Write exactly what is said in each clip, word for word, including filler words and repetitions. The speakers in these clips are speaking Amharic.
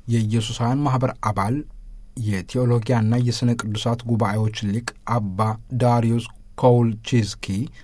የኢየሱሳውያን ማኅበር አባል የቴዎሎጊያና የሥነ ቅዱሳት ጉባኤዎች ሊቅ አባ ዳሪዩስ ኮውልቺስኪ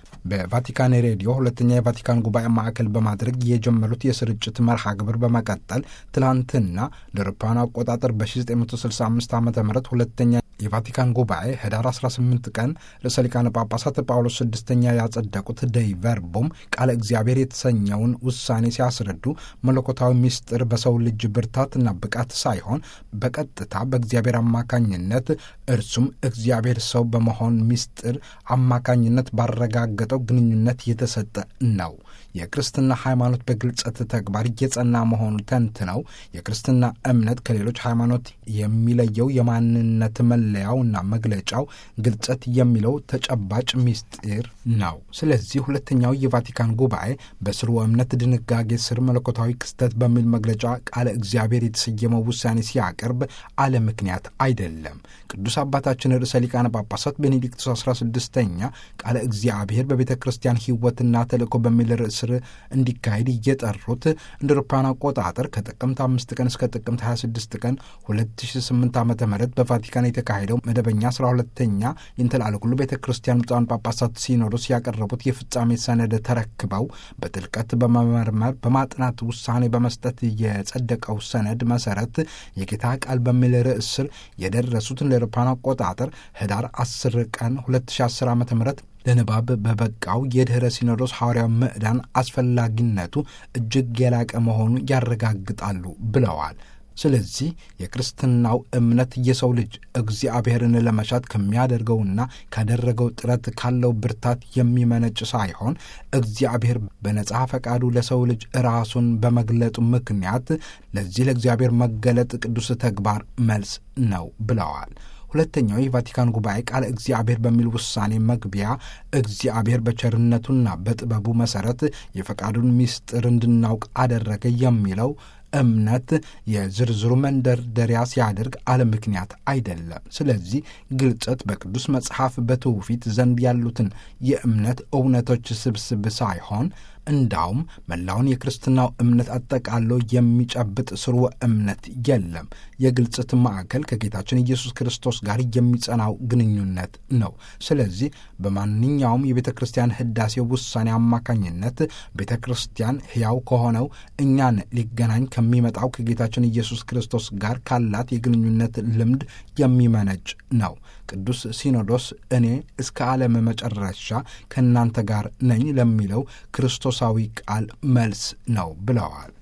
በቫቲካን ሬዲዮ ሁለተኛ የቫቲካን ጉባኤ ማዕከል በማድረግ የጀመሩት የስርጭት መርሃ ግብር በመቀጠል ትላንትና ለአውሮፓውያን አቆጣጠር በ1965 ዓ ም ሁለተኛ የቫቲካን ጉባኤ ህዳር አስራ ስምንት ቀን ርዕሰ ሊቃነ ጳጳሳት ጳውሎስ ስድስተኛ ያጸደቁት ደይ ቨርቦም ቃለ እግዚአብሔር የተሰኘውን ውሳኔ ሲያስረዱ መለኮታዊ ምስጢር በሰው ልጅ ብርታትና ብቃት ሳይሆን በቀጥታ በእግዚአብሔር አማካኝነት እርሱም እግዚአብሔር ሰው በመሆን ምስጢር አማካኝነት ባረጋገጠው ግንኙነት የተሰጠ ነው። የክርስትና ሃይማኖት በግልጸት ተግባር እየጸና መሆኑ ተንትነው የክርስትና እምነት ከሌሎች ሃይማኖት የሚለየው የማንነት መለያውና መግለጫው ግልጸት የሚለው ተጨባጭ ምስጢር ነው። ስለዚህ ሁለተኛው የቫቲካን ጉባኤ በስርወ እምነት ድንጋጌ ስር መለኮታዊ ክስተት በሚል መግለጫ ቃለ እግዚአብሔር የተሰየመው ውሳኔ ሲያቀርብ አለ ምክንያት አይደለም። ቅዱስ አባታችን ርዕሰ ሊቃነ ጳጳሳት ቤኔዲክቱስ አስራ ስድስተኛ ቃለ እግዚአብሔር በቤተ ክርስቲያን ሕይወትና ተልእኮ በሚል ርዕስ እንዲካሄድ እየጠሩት እንደ አውሮፓውያን አቆጣጠር ከጥቅምት አምስት ቀን እስከ ጥቅምት ሀያ ስድስት ቀን ሁለት ሺህ ስምንት ዓመተ ምህረት በቫቲካን የተካሄደው መደበኛ አስራ ሁለተኛ የእንተላለኩሉ ቤተ ክርስቲያን ብፁዓን ጳጳሳት ሲኖዶስ ያቀረቡት የፍጻሜ ሰነድ ተረክበው በጥልቀት በመመርመር በማጥናት ውሳኔ በመስጠት የጸደቀው ሰነድ መሰረት የጌታ ቃል በሚል ርዕስ ስር የደረሱት እንደ አውሮፓውያን አቆጣጠር ህዳር አስር ቀን ሁለት ሺህ አስር ዓመተ ምህረት ለንባብ በበቃው የድኅረ ሲኖዶስ ሐዋርያው ምዕዳን አስፈላጊነቱ እጅግ የላቀ መሆኑን ያረጋግጣሉ ብለዋል። ስለዚህ የክርስትናው እምነት የሰው ልጅ እግዚአብሔርን ለመሻት ከሚያደርገውና ካደረገው ጥረት ካለው ብርታት የሚመነጭ ሳይሆን እግዚአብሔር በነጻ ፈቃዱ ለሰው ልጅ ራሱን በመግለጡ ምክንያት ለዚህ ለእግዚአብሔር መገለጥ ቅዱስ ተግባር መልስ ነው ብለዋል። ሁለተኛው የቫቲካን ጉባኤ ቃለ እግዚአብሔር በሚል ውሳኔ መግቢያ እግዚአብሔር በቸርነቱና በጥበቡ መሠረት የፈቃዱን ምስጢር እንድናውቅ አደረገ የሚለው እምነት የዝርዝሩ መንደርደሪያ ሲያደርግ አለ ምክንያት አይደለም። ስለዚህ ግልጸት በቅዱስ መጽሐፍ በትውፊት ዘንድ ያሉትን የእምነት እውነቶች ስብስብ ሳይሆን እንዳውም መላውን የክርስትናው እምነት አጠቃሎ የሚጨብጥ ስርወ እምነት የለም። የግልጸት ማዕከል ከጌታችን ኢየሱስ ክርስቶስ ጋር የሚጸናው ግንኙነት ነው። ስለዚህ በማንኛውም የቤተ ክርስቲያን ህዳሴ ውሳኔ አማካኝነት ቤተ ክርስቲያን ሕያው ከሆነው እኛን ሊገናኝ ከሚመጣው ከጌታችን ኢየሱስ ክርስቶስ ጋር ካላት የግንኙነት ልምድ የሚመነጭ ነው። ቅዱስ ሲኖዶስ እኔ እስከ ዓለም መጨረሻ ከእናንተ ጋር ነኝ ለሚለው ክርስቶሳዊ ቃል መልስ ነው ብለዋል።